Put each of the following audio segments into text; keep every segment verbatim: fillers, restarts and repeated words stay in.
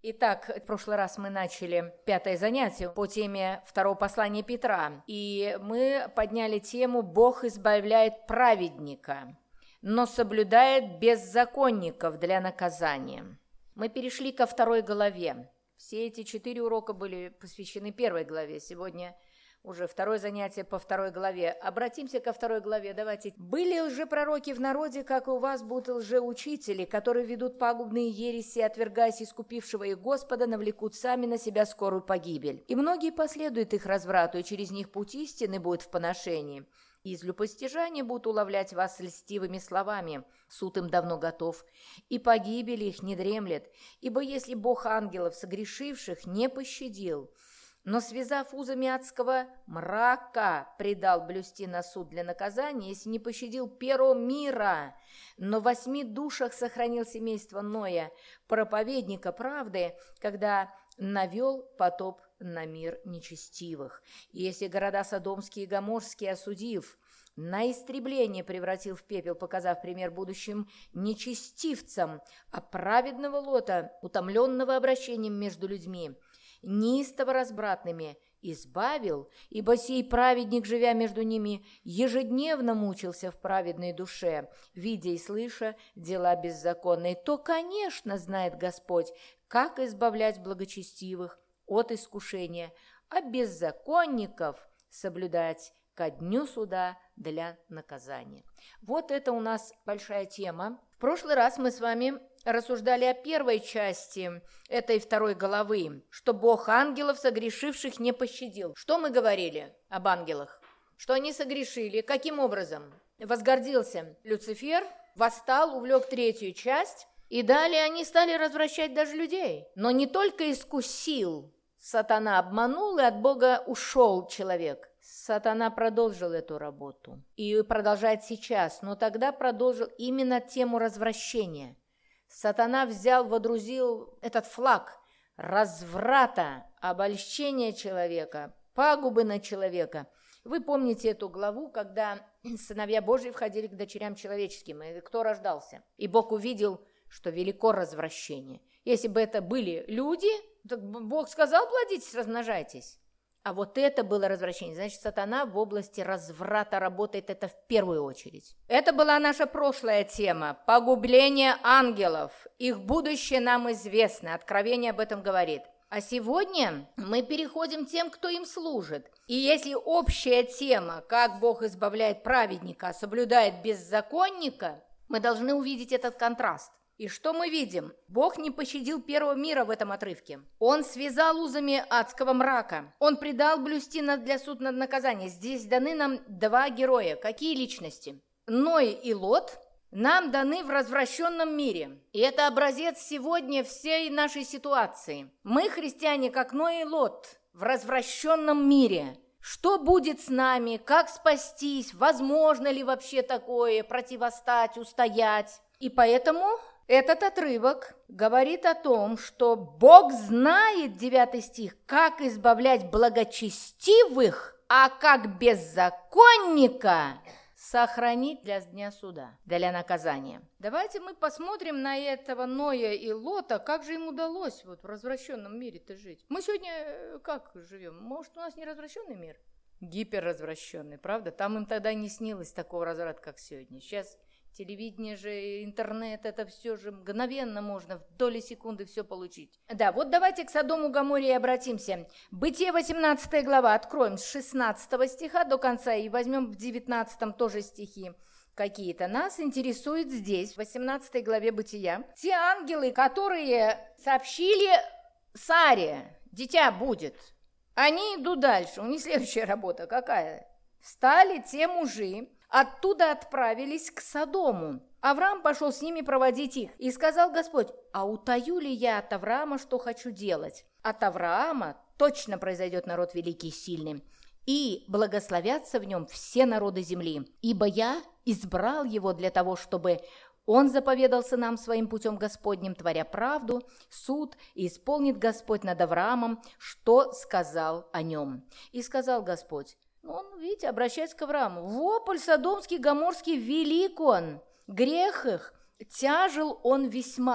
Итак, в прошлый раз мы начали пятое занятие по теме второго послания Петра, и мы подняли тему «Бог избавляет праведника, но соблюдает беззаконников для наказания». Мы перешли ко второй главе. Все эти четыре урока были посвящены первой главе. Сегодня уже второе занятие по второй главе. Обратимся ко второй главе. Давайте. «Были лжепророки в народе, как и у вас будут лжеучители, которые ведут пагубные ереси, отвергаясь искупившего их Господа, навлекут сами на себя скорую погибель. И многие последуют их разврату, и через них путь истины будет в поношении. И из любостяжания будут уловлять вас льстивыми словами. Суд им давно готов, и погибель их не дремлет. Ибо если Бог ангелов, согрешивших, не пощадил, но, связав узами адского мрака, предал блюсти на суд для наказания, если не пощадил перо мира, но в восьми душах сохранил семейство Ноя, проповедника правды, когда навел потоп на мир нечестивых. И если города Содомские и Гоморские осудив, на истребление превратил в пепел, показав пример будущим нечестивцам, а праведного Лота, утомленного обращением между людьми, неистово разбратными, избавил, ибо сей праведник, живя между ними, ежедневно мучился в праведной душе, видя и слыша дела беззаконные, то, конечно, знает Господь, как избавлять благочестивых от искушения, а беззаконников соблюдать ко дню суда для наказания». Вот это у нас большая тема. В прошлый раз мы с вами рассуждали о первой части этой второй главы, что Бог ангелов, согрешивших, не пощадил. Что мы говорили об ангелах? Что они согрешили. Каким образом? Возгордился Люцифер, восстал, увлек третью часть, и далее они стали развращать даже людей. Но не только искусил, сатана обманул, и от Бога ушел человек. Сатана продолжил эту работу и продолжает сейчас, но тогда продолжил именно тему развращения. Сатана взял, водрузил этот флаг разврата, обольщения человека, пагубы на человека. Вы помните эту главу, когда сыновья Божьи входили к дочерям человеческим, и кто рождался? И Бог увидел, что велико развращение. Если бы это были люди, то Бог сказал: плодитесь, размножайтесь. А вот это было развращение. Значит, сатана в области разврата работает это в первую очередь. Это была наша прошлая тема. Погубление ангелов. Их будущее нам известно. Откровение об этом говорит. А сегодня мы переходим к тем, кто им служит. И если общая тема, как Бог избавляет праведника, соблюдает беззаконника, мы должны увидеть этот контраст. И что мы видим? Бог не пощадил первого мира в этом отрывке. Он связал узами адского мрака. Он предал блюсти для суд над наказанием. Здесь даны нам два героя. Какие личности? Ной и Лот нам даны в развращенном мире. И это образец сегодня всей нашей ситуации. Мы, христиане, как Ной и Лот, в развращенном мире. Что будет с нами? Как спастись? Возможно ли вообще такое? Противостать, устоять? И поэтому этот отрывок говорит о том, что Бог знает, девятый стих, как избавлять благочестивых, а как беззаконника сохранить для дня суда, для наказания. Давайте мы посмотрим на этого Ноя и Лота, как же им удалось вот в развращенном мире-то жить. Мы сегодня как живем? Может, у нас не развращенный мир? Гиперразвращенный, правда? Там им тогда не снилось такого разврата, как сегодня. Сейчас телевидение же, интернет, это все же мгновенно можно в доли секунды все получить. Да, вот давайте к Содому, Гоморе и обратимся. Бытие восемнадцатая глава, откроем с шестнадцатого стиха до конца и возьмем в девятнадцатом тоже стихи какие-то. Нас интересует здесь, в восемнадцатой главе Бытия, те ангелы, которые сообщили Саре: дитя будет. Они идут дальше, у них следующая работа какая? Стали те мужи, оттуда отправились к Содому. Авраам пошел с ними проводить их. И сказал Господь: а утаю ли я от Авраама, что хочу делать? От Авраама точно произойдет народ великий и сильный, и благословятся в нем все народы земли. Ибо я избрал его для того, чтобы он заповедался нам своим путем Господним, творя правду, суд, и исполнит Господь над Авраамом, что сказал о нем. И сказал Господь: он, видите, обращается к Аврааму: вопль содомский, гоморский велик он, грех их тяжел он весьма.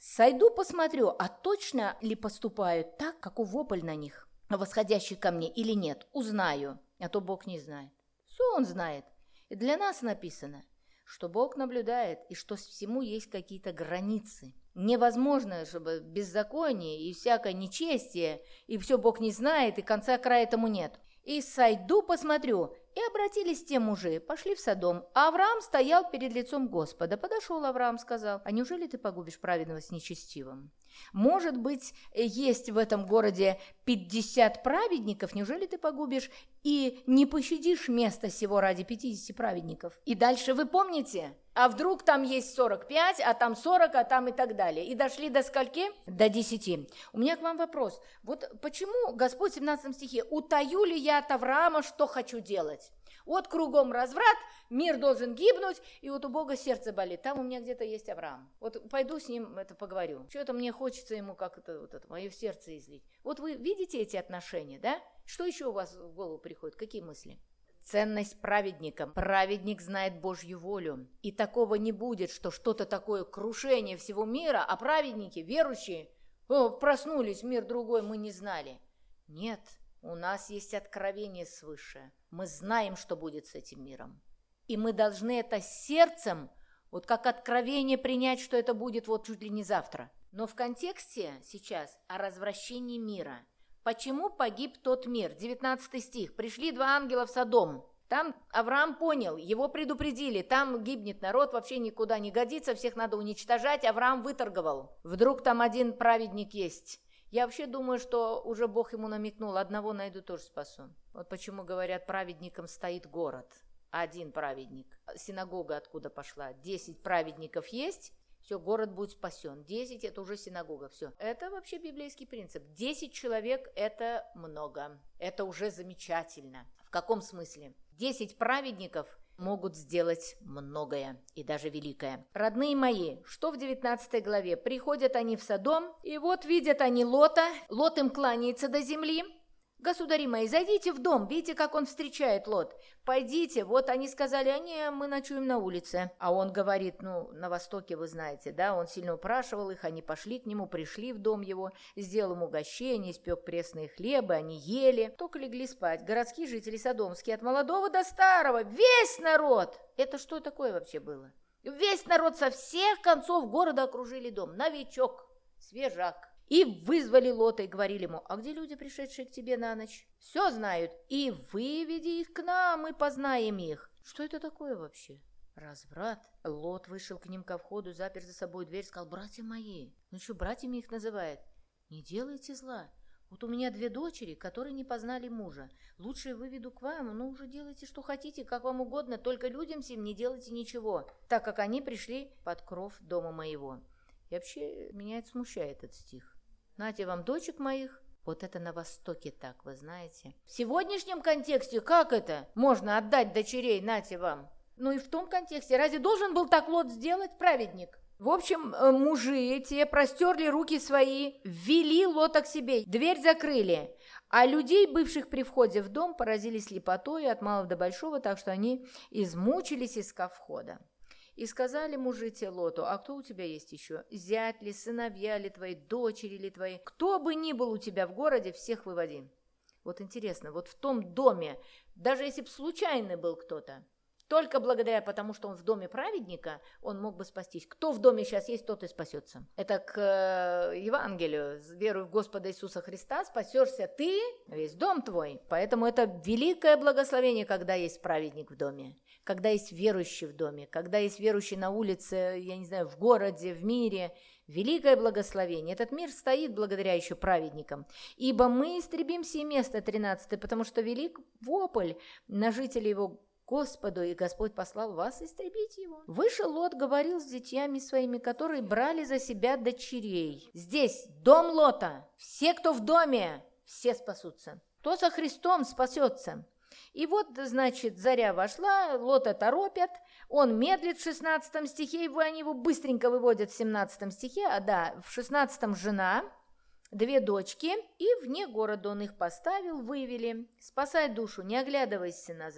Сойду, посмотрю, а точно ли поступают так, как вопль на них, восходящий ко мне, или нет, узнаю, а то Бог не знает. Все Он знает. И для нас написано, что Бог наблюдает, и что всему есть какие-то границы. Невозможно, чтобы беззаконие и всякое нечестие, и все Бог не знает, и конца края этому нет. И сойду, посмотрю. И обратились те мужи, пошли в Содом. А Авраам стоял перед лицом Господа. Подошел Авраам, сказал: а неужели ты погубишь праведного с нечестивым? Может быть, есть в этом городе пятьдесят праведников, неужели ты погубишь и не пощадишь место сего ради пятидесяти праведников? И дальше вы помните? А вдруг там есть сорок пять, а там сорок, а там и так далее. И дошли до скольки? До десяти. У меня к вам вопрос. Вот почему Господь в семнадцатом стихе: «Утаю ли я от Авраама, что хочу делать?» Вот кругом разврат, мир должен гибнуть, и вот у Бога сердце болит. Там у меня где-то есть Авраам. Вот пойду с ним это поговорю. Что-то мне хочется ему как это, вот это мое сердце излить. Вот вы видите эти отношения, да? Что еще у вас в голову приходит? Какие мысли? Ценность праведника. Праведник знает Божью волю. И такого не будет, что что-то такое крушение всего мира, а праведники, верующие, о, проснулись, мир другой, мы не знали. Нет, у нас есть откровение свыше. Мы знаем, что будет с этим миром. И мы должны это сердцем, вот как откровение, принять, что это будет вот чуть ли не завтра. Но в контексте сейчас о развращении мира. Почему погиб тот мир? девятнадцатый стих. Пришли два ангела в Содом. Там Авраам понял, его предупредили, там гибнет народ, вообще никуда не годится, всех надо уничтожать. Авраам выторговал. Вдруг там один праведник есть. Я вообще думаю, что уже Бог ему намекнул: одного найду, тоже спасу. Вот почему говорят, праведником стоит город. Один праведник. Синагога откуда пошла? Десять праведников есть, все, город будет спасен. Десять – это уже синагога, все. Это вообще библейский принцип. Десять человек – это много. Это уже замечательно. В каком смысле? Десять праведников могут сделать многое и даже великое. Родные мои, что в девятнадцатой главе? Приходят они в Содом, и вот видят они Лота. Лот им кланяется до земли. Государи мои, зайдите в дом, видите, как он встречает Лот. Пойдите, вот они сказали: а не, мы ночуем на улице. А он говорит: ну, на востоке вы знаете, да, он сильно упрашивал их, они пошли к нему, пришли в дом его, сделал им угощение, испек пресные хлебы, они ели, только легли спать. Городские жители содомские, от молодого до старого, весь народ. Это что такое вообще было? Весь народ со всех концов города окружили дом, новичок, свежак. И вызвали Лота и говорили ему: а где люди, пришедшие к тебе на ночь? Все знают. И выведи их к нам, мы познаем их. Что это такое вообще? Разврат. Лот вышел к ним ко входу, запер за собой дверь, сказал: братья мои. Ну что, братьями их называет? Не делайте зла. Вот у меня две дочери, которые не познали мужа. Лучше я выведу к вам, но уже делайте, что хотите, как вам угодно, только людям сим не делайте ничего, так как они пришли под кров дома моего. И вообще меня это смущает, этот стих. Нате вам дочек моих. Вот это на Востоке так, вы знаете. В сегодняшнем контексте как это? Можно отдать дочерей, нате вам. Ну и в том контексте, разве должен был так Лот сделать, праведник? В общем, мужи те простерли руки свои, ввели Лота к себе, дверь закрыли. А людей, бывших при входе в дом, поразили слепотой от малого до большого, так что они измучились, искав входа. И сказали мужи те Лоту: а кто у тебя есть еще? Зять ли, сыновья ли твои, дочери ли твои? Кто бы ни был у тебя в городе, всех выводи. Вот интересно, вот в том доме, даже если бы случайно был кто-то, только благодаря потому, что он в доме праведника, он мог бы спастись. Кто в доме сейчас есть, тот и спасется. Это к э, Евангелию. Веруй в Господа Иисуса Христа, спасешься ты, весь дом твой. Поэтому это великое благословение, когда есть праведник в доме, когда есть верующий в доме, когда есть верующий на улице, я не знаю, в городе, в мире. Великое благословение. Этот мир стоит благодаря еще праведникам. Ибо мы истребим сие место, тринадцатый, потому что велик вопль на жителей его Господу, и Господь послал вас истребить его. Вышел Лот, говорил с детьями своими, которые брали за себя дочерей. Здесь дом Лота. Все, кто в доме, все спасутся. Кто со Христом, спасется. И вот, значит, заря вошла, Лота торопят, он медлит в шестнадцатом стихе, и они его быстренько выводят в семнадцатом стихе, а да, в шестнадцатом жена, две дочки, и вне города он их поставил, вывели. Спасай душу, не оглядывайся назад.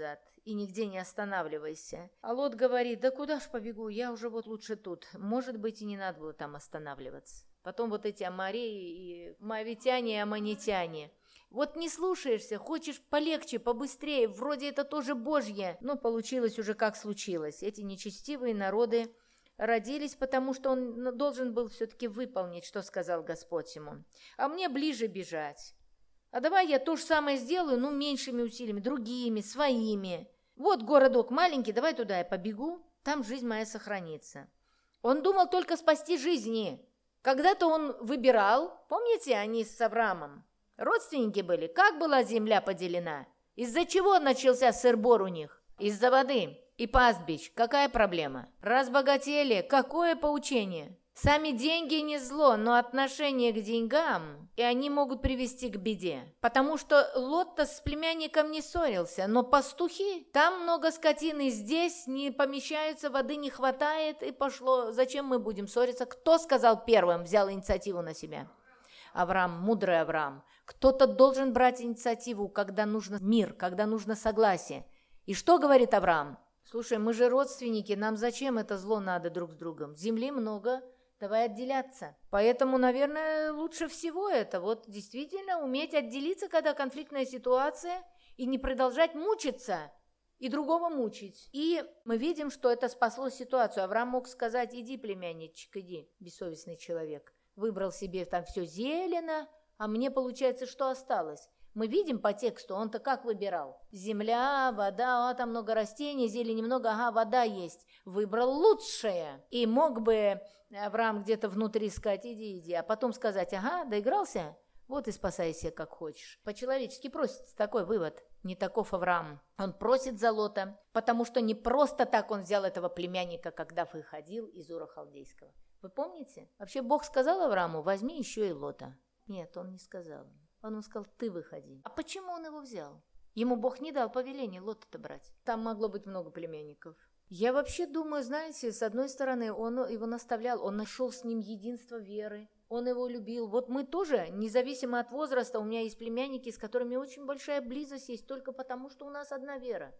и нигде не останавливайся. А Лот говорит, да куда ж побегу, я уже вот лучше тут. Может быть, и не надо было там останавливаться. Потом вот эти амореи и моавитяне и аммонитяне. Вот не слушаешься, хочешь полегче, побыстрее, вроде это тоже Божье. Но получилось уже как случилось. Эти нечестивые народы родились, потому что он должен был все-таки выполнить, что сказал Господь ему. А мне ближе бежать. А давай я то же самое сделаю, ну, меньшими усилиями, другими, своими. Вот городок маленький, давай туда я побегу, там жизнь моя сохранится. Он думал только спасти жизни. Когда-то он выбирал, помните, они с Авраамом? Родственники были. Как была земля поделена? Из-за чего начался сыр-бор у них? Из-за воды и пастбищ. Какая проблема? Разбогатели. Какое поучение? Сами деньги не зло, но отношение к деньгам, и они могут привести к беде. Потому что Лот-то с племянником не ссорился, но пастухи, там много скотины, здесь не помещаются, воды не хватает, и пошло. Зачем мы будем ссориться? Кто сказал первым, взял инициативу на себя? Авраам, мудрый Авраам. Кто-то должен брать инициативу, когда нужно мир, когда нужно согласие. И что говорит Авраам? Слушай, мы же родственники, нам зачем это зло надо друг с другом? Земли много, давай отделяться. Поэтому, наверное, лучше всего это вот действительно уметь отделиться, когда конфликтная ситуация, и не продолжать мучиться и другого мучить. И мы видим, что это спасло ситуацию. Авраам мог сказать, иди, племянничек, иди, бессовестный человек. Выбрал себе там все зелено, а мне, получается, что осталось? Мы видим по тексту, он-то как выбирал? Земля, вода, а там много растений, зелени много, ага, вода есть. Выбрал лучшее. И мог бы Авраам где-то внутри сказать, иди, иди, а потом сказать, ага, доигрался? Вот и спасайся, как хочешь. По-человечески просится такой вывод. Не таков Авраам. Он просит за Лота, потому что не просто так он взял этого племянника, когда выходил из Ура Халдейского. Вы помните? Вообще Бог сказал Аврааму, возьми еще и Лота. Нет, он не сказал. Он ему сказал, ты выходи. А почему он его взял? Ему Бог не дал повеления Лота-то брать. Там могло быть много племянников. Я вообще думаю, знаете, с одной стороны, он его наставлял, он нашел с ним единство веры, он его любил. Вот мы тоже, независимо от возраста, у меня есть племянники, с которыми очень большая близость есть, только потому, что у нас одна вера,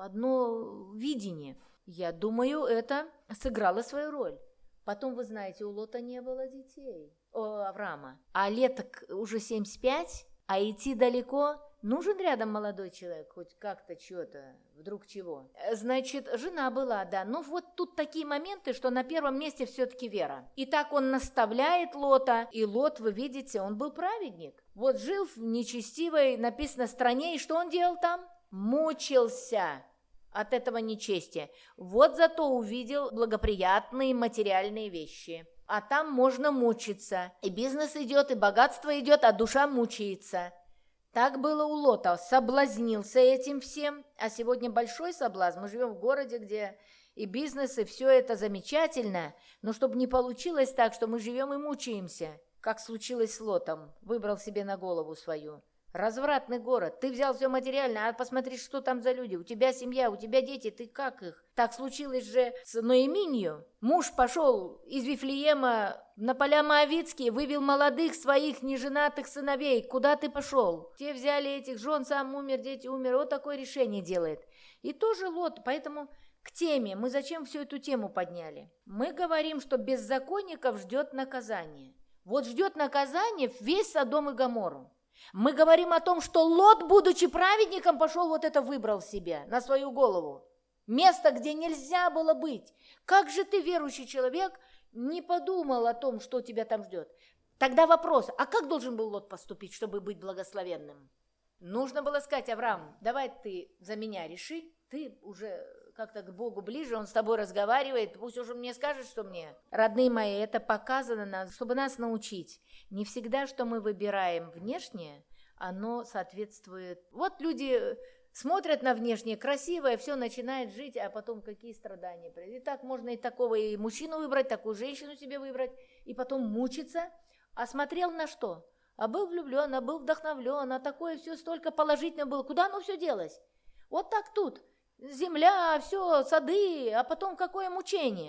одно видение. Я думаю, это сыграло свою роль. Потом, вы знаете, у Лота не было детей, у Авраама. А леток уже семьдесят пять, а идти далеко. Нужен рядом молодой человек, хоть как-то что-то, вдруг чего. Значит, жена была, да. Но вот тут такие моменты, что на первом месте все-таки вера. И так он наставляет Лота, и Лот, вы видите, он был праведник. Вот жил в нечестивой, написано, стране, и что он делал там? Мучился от этого нечестия. Вот зато увидел благоприятные материальные вещи. А там можно мучиться. И бизнес идет, и богатство идет, а душа мучается. Так было у Лота. Соблазнился этим всем. А сегодня большой соблазн. Мы живем в городе, где и бизнес, и все это замечательно. Но чтобы не получилось так, что мы живем и мучаемся, как случилось с Лотом. Выбрал себе на голову свою. Развратный город. Ты взял все материально, а посмотри, что там за люди. У тебя семья, у тебя дети, ты как их? Так случилось же с Ноэминью. Муж пошел из Вифлеема на поля Моавитские, вывел молодых своих неженатых сыновей. Куда ты пошел? Те взяли этих жен, сам умер, дети умерли. Вот такое решение делает. И тоже Лот. Поэтому к теме. Мы зачем всю эту тему подняли? Мы говорим, что беззаконников ждет наказание. Вот ждет наказание весь Содом и Гоморру. Мы говорим о том, что Лот, будучи праведником, пошел вот это выбрал себе на свою голову. Место, где нельзя было быть. Как же ты, верующий человек, не подумал о том, что тебя там ждет? Тогда вопрос, а как должен был Лот поступить, чтобы быть благословенным? Нужно было сказать, Авраам, давай ты за меня реши, ты уже как-то к Богу ближе, он с тобой разговаривает, пусть уже мне скажет, что мне. Родные мои, это показано нам, чтобы нас научить. Не всегда, что мы выбираем внешнее, оно соответствует. Вот люди смотрят на внешнее, красивое, все начинает жить, а потом какие страдания. И так можно и такого и мужчину выбрать, такую женщину себе выбрать, и потом мучиться. А смотрел на что? А был влюблен, а был вдохновлен, а такое все столько положительного было. Куда оно все делось? Вот так тут. Земля, все, сады, а потом какое мучение.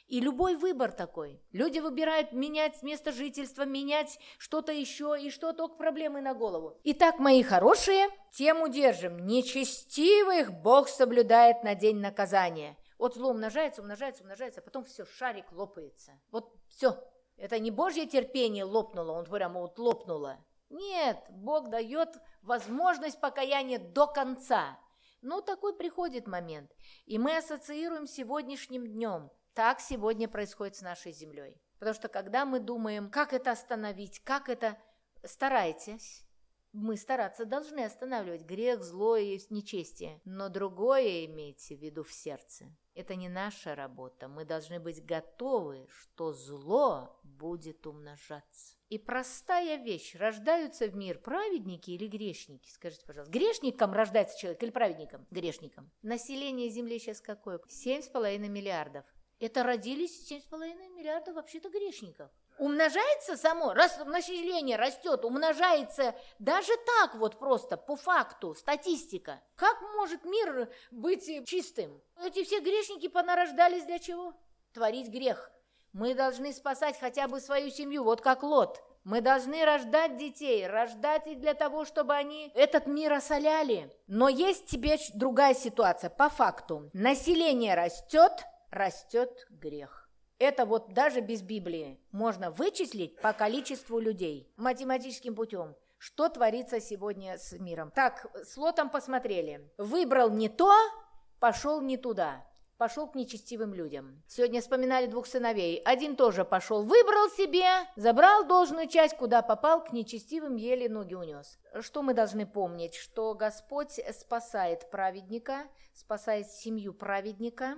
И любой выбор такой. Люди выбирают менять место жительства, менять что-то еще, и что только проблемы на голову. Итак, мои хорошие, тему держим. Нечестивых Бог соблюдает на день наказания. Вот зло умножается, умножается, умножается, а потом все, шарик лопается. Вот все. Это не Божье терпение лопнуло, он прямо вот лопнуло. Нет, Бог дает возможность покаяния до конца. Но такой приходит момент. И мы ассоциируем с сегодняшним днем. Так сегодня происходит с нашей землей. Потому что когда мы думаем, как это остановить, как это... Старайтесь. Мы стараться должны останавливать грех, зло и нечестие. Но другое имейте в виду в сердце. Это не наша работа. Мы должны быть готовы, что зло будет умножаться. И простая вещь. Рождаются в мир праведники или грешники? Скажите, пожалуйста. Грешником рождается человек или праведником? Грешником. Население Земли сейчас какое? семь с половиной миллиардов. Это родились семь с половиной миллиардов вообще-то грешников. Умножается само, раз население растет, умножается даже так вот просто, по факту, статистика. Как может мир быть чистым? Эти все грешники понарождались для чего? Творить грех. Мы должны спасать хотя бы свою семью, вот как Лот. Мы должны рождать детей, рождать их для того, чтобы они этот мир осоляли. Но есть теперь другая ситуация, по факту. Население растет, растет грех. Это вот даже без Библии можно вычислить по количеству людей математическим путем, что творится сегодня с миром. Так, с Лотом посмотрели. Выбрал не то, пошел не туда. Пошел к нечестивым людям. Сегодня вспоминали двух сыновей. Один тоже пошел, выбрал себе, забрал должную часть, куда попал, к нечестивым еле ноги унес. Что мы должны помнить? Что Господь спасает праведника, спасает семью праведника,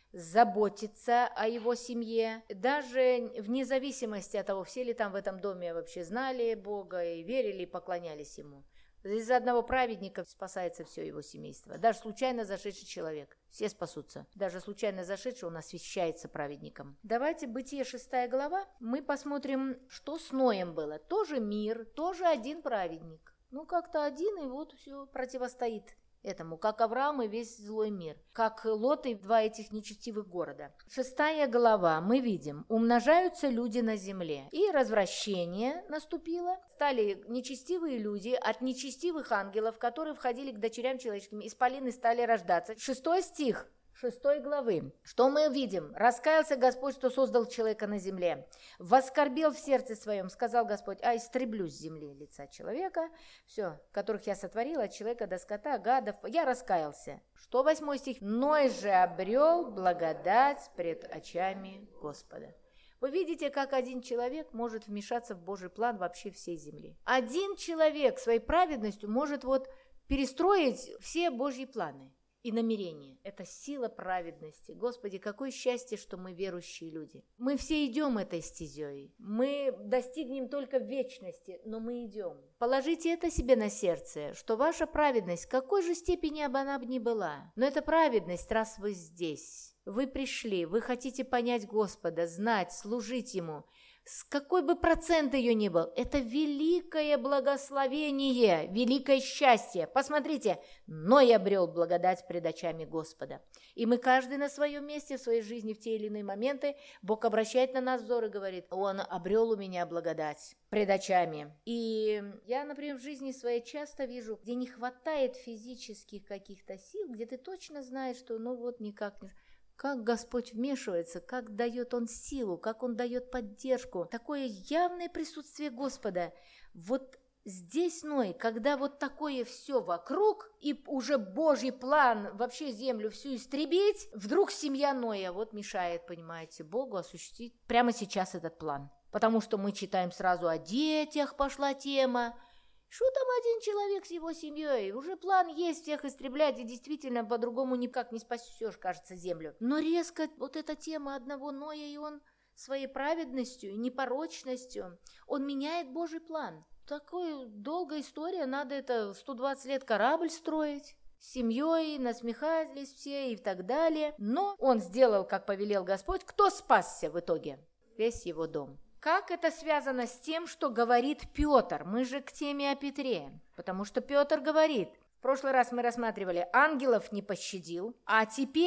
заботиться о его семье, даже вне зависимости от того, все ли там в этом доме вообще знали Бога и верили, и поклонялись Ему. Из-за одного праведника спасается все его семейство. Даже случайно зашедший человек. Все спасутся. Даже случайно зашедший он освящается праведником. Давайте Бытие шестая глава. Мы посмотрим, что с Ноем было. Тоже мир, тоже один праведник. Ну, как-то один, и вот все противостоит этому, как Авраам и весь злой мир, как Лот и два этих нечестивых города. Шестая глава, мы видим, умножаются люди на земле, и развращение наступило, стали нечестивые люди от нечестивых ангелов, которые входили к дочерям человеческим, исполины стали рождаться. Шестой стих шестой главы. Что мы видим? Раскаялся Господь, что создал человека на земле. Воскорбел в сердце своем, сказал Господь, а истреблю с земли лица человека, все, которых я сотворил, от человека до скота, гадов, я раскаялся. Что восьмой стих? Ной же обрел благодать пред очами Господа. Вы видите, как один человек может вмешаться в Божий план вообще всей земли. Один человек своей праведностью может вот перестроить все Божьи планы и намерения. Это сила праведности. Господи, какое счастье, что мы верующие люди. Мы все идем этой стезей. Мы достигнем только в вечности, но мы идем. Положите это себе на сердце, что ваша праведность, в какой же степени бы она ни была, но это праведность, раз вы здесь. Вы пришли, вы хотите понять Господа, знать, служить Ему. С какой бы процент ее ни был, это великое благословение, великое счастье. Посмотрите, Ной обрел благодать пред очами Господа. И мы каждый на своем месте в своей жизни в те или иные моменты, Бог обращает на нас взор и говорит, Он обрел у меня благодать пред очами. И я, например, в жизни своей часто вижу, где не хватает физических каких-то сил, где ты точно знаешь, что ну вот никак не... Как Господь вмешивается, как дает Он силу, как Он дает поддержку. Такое явное присутствие Господа. Вот здесь, Ной, когда вот такое все вокруг, и уже Божий план вообще землю всю истребить, вдруг семья Ноя вот мешает, понимаете, Богу осуществить прямо сейчас этот план. Потому что мы читаем сразу о детях, пошла тема. Что там один человек с его семьей? Уже план есть всех истреблять, и действительно по-другому никак не спасешь, кажется, землю. Но резко вот эта тема одного Ноя, и он своей праведностью и непорочностью, он меняет Божий план. Такая долгая история, надо это сто двадцать лет корабль строить. С семьей насмехались все и так далее. Но он сделал, как повелел Господь. Кто спасся в итоге? Весь его дом. Как это связано с тем, что говорит Петр? Мы же к теме о Петре. Потому что Петр говорит, в прошлый раз мы рассматривали, ангелов не пощадил, а теперь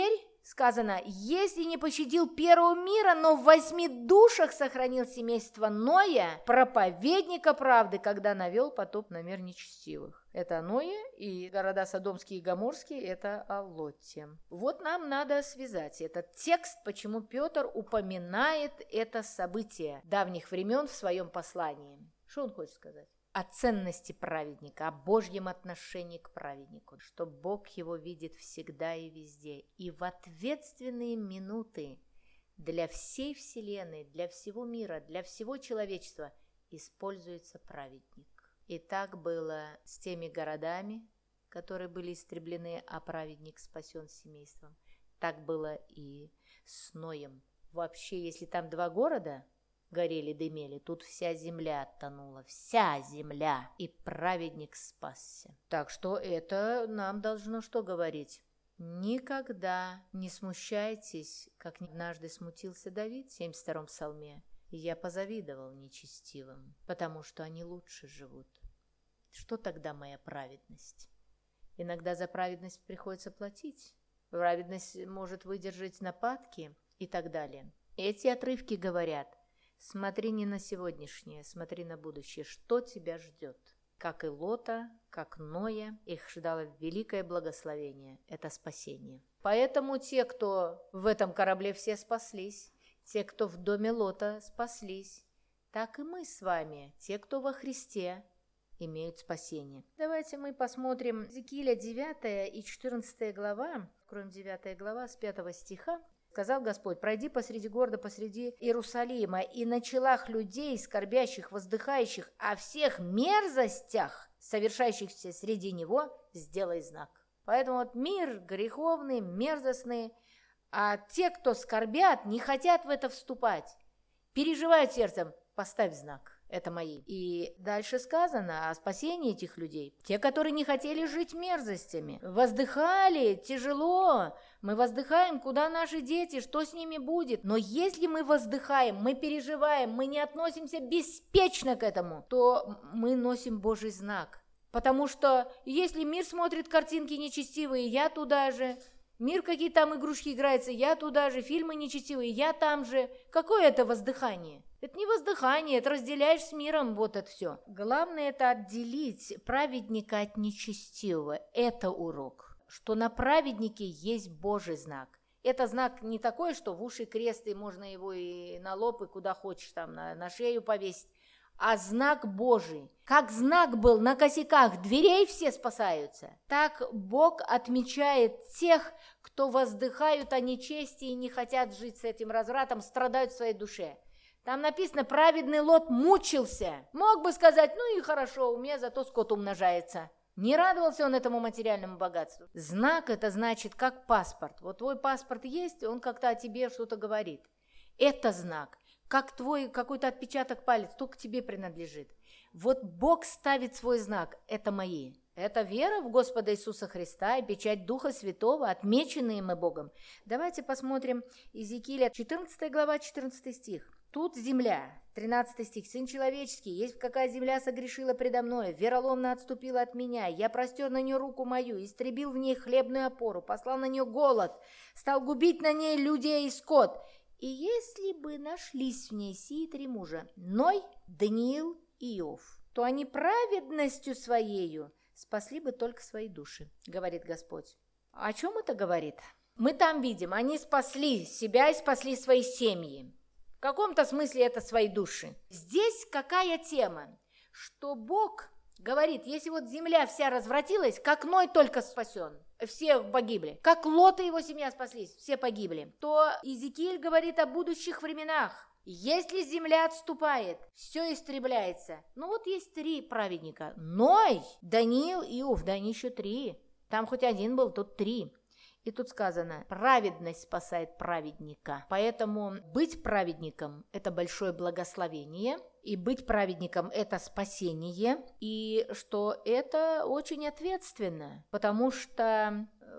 сказано, если не пощадил первого мира, но в восьми душах сохранил семейство Ноя, проповедника правды, когда навел потоп на мир нечестивых. Это Ноя, и города Содомские и Гоморские – это о Лоте. Вот нам надо связать этот текст, почему Петр упоминает это событие давних времен в своем послании. Что он хочет сказать? О ценности праведника, о Божьем отношении к праведнику, что Бог его видит всегда и везде. И в ответственные минуты для всей вселенной, для всего мира, для всего человечества используется праведник. И так было с теми городами, которые были истреблены, а праведник спасен семейством. Так было и с Ноем. Вообще, если там два города горели, дымели, тут вся земля оттонула, вся земля, и праведник спасся. Так что это нам должно что говорить? Никогда не смущайтесь, как однажды смутился Давид в семьдесят втором псалме. Я позавидовал нечестивым, потому что они лучше живут. Что тогда моя праведность? Иногда за праведность приходится платить. Праведность может выдержать нападки и так далее. Эти отрывки говорят, смотри не на сегодняшнее, смотри на будущее, что тебя ждет. Как и Лота, как Ноя, их ждало великое благословение, это спасение. Поэтому те, кто в этом корабле все спаслись, те, кто в доме Лота спаслись, так и мы с вами, те, кто во Христе, имеют спасение. Давайте мы посмотрим Иезекииля девятая и четырнадцатая глава. Откроем девятая глава с пятого стиха. Сказал Господь, пройди посреди города, посреди Иерусалима, и на челах людей, скорбящих, воздыхающих, о всех мерзостях, совершающихся среди него, сделай знак. Поэтому вот мир греховный, мерзостный, а те, кто скорбят, не хотят в это вступать, переживают сердцем, поставь знак. Это мои. И дальше сказано о спасении этих людей. Те, которые не хотели жить мерзостями, воздыхали, тяжело. Мы воздыхаем, куда наши дети, что с ними будет. Но если мы воздыхаем, мы переживаем, мы не относимся беспечно к этому, то мы носим Божий знак. Потому что если мир смотрит картинки нечестивые, я туда же. Мир какие там игрушки играется, я туда же. Фильмы нечестивые, я там же. Какое это воздыхание? Это не воздыхание, это разделяешь с миром вот это все. Главное это отделить праведника от нечестивого. Это урок, что на праведнике есть Божий знак. Это знак не такой, что в уши крест, и можно его и на лоб, и куда хочешь, там на, на шею повесить, а знак Божий. Как знак был на косяках дверей все спасаются, так Бог отмечает тех, кто воздыхают о нечестии и не хотят жить с этим развратом, страдают в своей душе. Там написано, праведный Лот мучился. Мог бы сказать, ну и хорошо, у меня зато скот умножается. Не радовался он этому материальному богатству. Знак это значит как паспорт. Вот твой паспорт есть, он как-то о тебе что-то говорит. Это знак. Как твой какой-то отпечаток палец, только тебе принадлежит. Вот Бог ставит свой знак, это мои. Это вера в Господа Иисуса Христа и печать Духа Святого, отмеченные мы Богом. Давайте посмотрим Иезекииля четырнадцатая глава, четырнадцатый стих. Тут земля, тринадцатый стих, сын человеческий, есть какая земля согрешила предо мною, вероломно отступила от меня, я простер на нее руку мою, истребил в ней хлебную опору, послал на нее голод, стал губить на ней людей и скот. И если бы нашлись в ней сии три мужа, Ной, Даниил и Иов, то они праведностью своею спасли бы только свои души, говорит Господь. О чем это говорит? Мы там видим, они спасли себя и спасли свои семьи. В каком-то смысле это свои души. Здесь какая тема? Что Бог говорит, если вот земля вся развратилась, как Ной только спасен, все погибли. Как Лот и его семья спаслись, все погибли. То Иезекииль говорит о будущих временах. Если земля отступает, все истребляется. Ну вот есть три праведника. Ной, Даниил и Иов, да они еще три. Там хоть один был, тут три. И тут сказано, праведность спасает праведника. Поэтому быть праведником – это большое благословение, и быть праведником – это спасение, и что это очень ответственно, потому что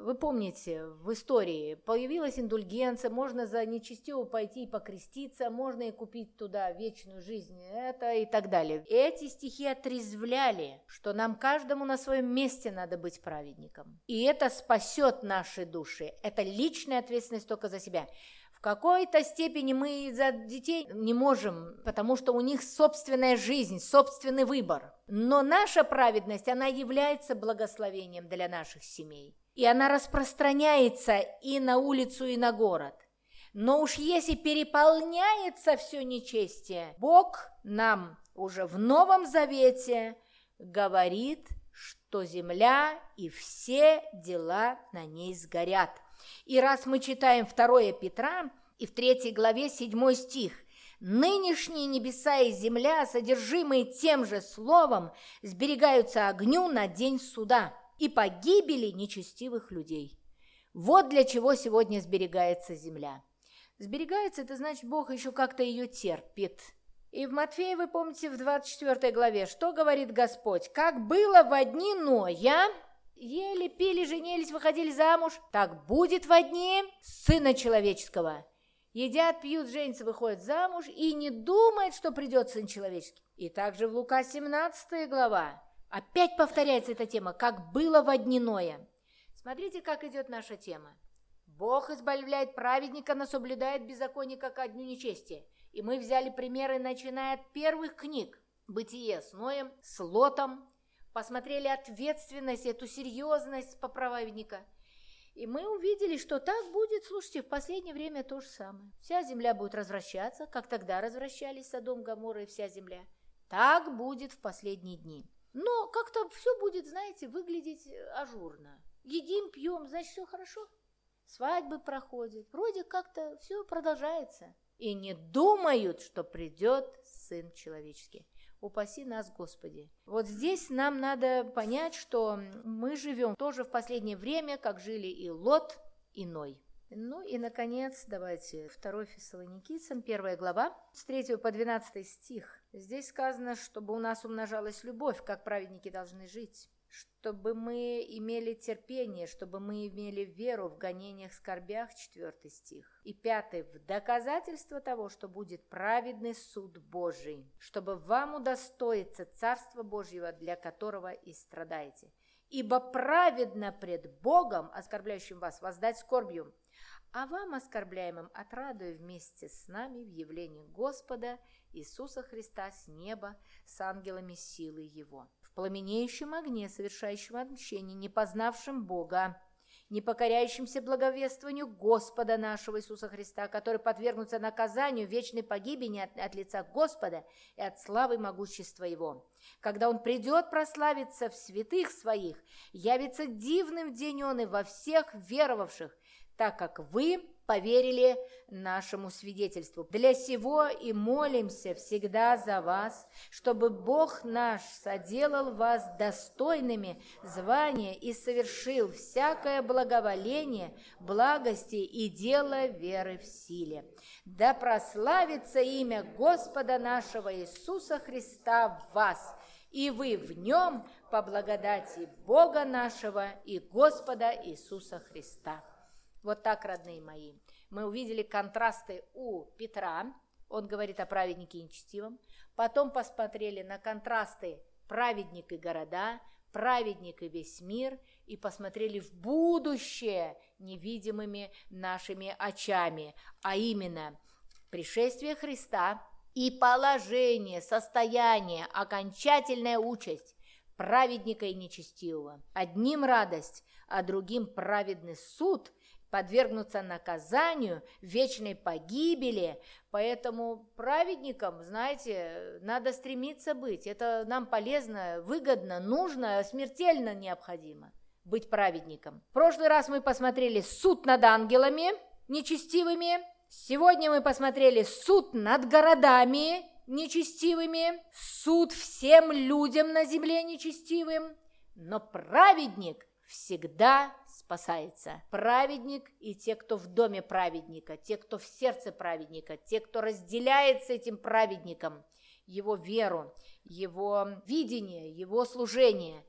вы помните, в истории появилась индульгенция, можно за нечестивого пойти и покреститься, можно и купить туда вечную жизнь, это и так далее. Эти стихи отрезвляли, что нам каждому на своем месте надо быть праведником. И это спасет наши души. Это личная ответственность только за себя. В какой-то степени мы за детей не можем, потому что у них собственная жизнь, собственный выбор. Но наша праведность, она является благословением для наших семей. И она распространяется и на улицу, и на город. Но уж если переполняется все нечестие, Бог нам уже в Новом Завете говорит, что земля и все дела на ней сгорят. И раз мы читаем второе Петра, и в третьей главе седьмой стих, «Нынешние небеса и земля, содержимые тем же словом, сберегаются огню на день суда и погибели нечестивых людей». Вот для чего сегодня сберегается земля. Сберегается, это значит, Бог еще как-то ее терпит. И в Матфея, вы помните, в двадцать четвёртой главе, что говорит Господь? «Как было во дни Ноя, ели, пили, женились, выходили замуж, так будет во дни Сына Человеческого». Едят, пьют, женятся, выходят замуж и не думают, что придет Сын Человеческий. И также в Лука семнадцатая глава опять повторяется эта тема, как было во дни Ноя. Смотрите, как идет наша тема. Бог избавляет праведника, но соблюдает беззаконие, как одну нечестие. И мы взяли примеры, начиная от первых книг. Бытие с Ноем, с Лотом. Посмотрели ответственность, эту серьезность праведника. И мы увидели, что так будет, слушайте, в последнее время то же самое. Вся земля будет развращаться, как тогда развращались Содом, Гоморра и вся земля. Так будет в последние дни. Но как-то все будет, знаете, выглядеть ажурно. Едим, пьем, значит, все хорошо. Свадьбы проходят, вроде как-то все продолжается. И не думают, что придет Сын Человеческий. Упаси нас, Господи. Вот здесь нам надо понять, что мы живем тоже в последнее время, как жили и Лот, и Ной. Ну и, наконец, давайте второе Фессалоникийцам, первая глава, с третьего по двенадцатый стих. Здесь сказано, чтобы у нас умножалась любовь, как праведники должны жить. Чтобы мы имели терпение, чтобы мы имели веру в гонениях, скорбях, четвертый стих. И пятый, в доказательство того, что будет праведный суд Божий, чтобы вам удостоиться Царства Божьего, для которого и страдаете. Ибо праведно пред Богом, оскорбляющим вас, воздать скорбью, а вам, оскорбляемым, отрадую вместе с нами в явлении Господа Иисуса Христа с неба с ангелами силы Его. В пламенеющем огне, совершающем отмщение, не познавшим Бога, не покоряющимся благовествованию Господа нашего Иисуса Христа, который подвергнутся наказанию вечной погибели от, от лица Господа и от славы могущества Его. Когда Он придет прославиться в святых Своих, явится дивным в день Он и во всех веровавших, так как вы поверили нашему свидетельству. Для сего и молимся всегда за вас, чтобы Бог наш соделал вас достойными звания и совершил всякое благоволение, благости и дело веры в силе. Да прославится имя Господа нашего Иисуса Христа в вас, и вы в нем по благодати Бога нашего и Господа Иисуса Христа. Вот так, родные мои, мы увидели контрасты у Петра, он говорит о праведнике и нечестивом, потом посмотрели на контрасты праведник и города, праведник и весь мир, и посмотрели в будущее невидимыми нашими очами, а именно пришествие Христа и положение, состояние, окончательная участь праведника и нечестивого. Одним радость, а другим праведный суд, подвергнуться наказанию, вечной погибели. Поэтому праведникам, знаете, надо стремиться быть. Это нам полезно, выгодно, нужно, смертельно необходимо быть праведником. В прошлый раз мы посмотрели суд над ангелами нечестивыми. Сегодня мы посмотрели суд над городами нечестивыми, суд всем людям на земле нечестивым. Но праведник всегда спасается. Праведник и те, кто в доме праведника, те, кто в сердце праведника, те, кто разделяет с этим праведником его веру, его видение, его служение.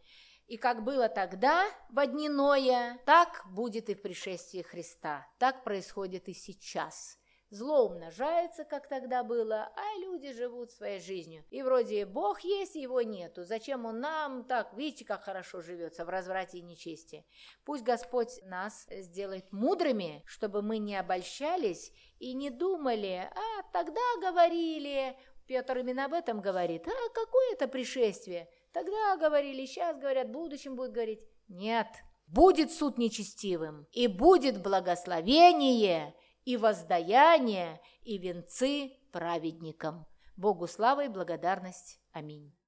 И как было тогда, в дни Ноя, так будет и в пришествии Христа. Так происходит и сейчас. Зло умножается, как тогда было, а люди живут своей жизнью. И вроде Бог есть, его нету. Зачем он нам так? Видите, как хорошо живется в разврате и нечестии. Пусть Господь нас сделает мудрыми, чтобы мы не обольщались и не думали, а тогда говорили, Петр именно об этом говорит, а какое это пришествие? Тогда говорили, сейчас говорят, в будущем будут говорить. Нет, будет суд нечестивым, и будет благословение, и воздаяние, и венцы праведникам. Богу слава и благодарность. Аминь.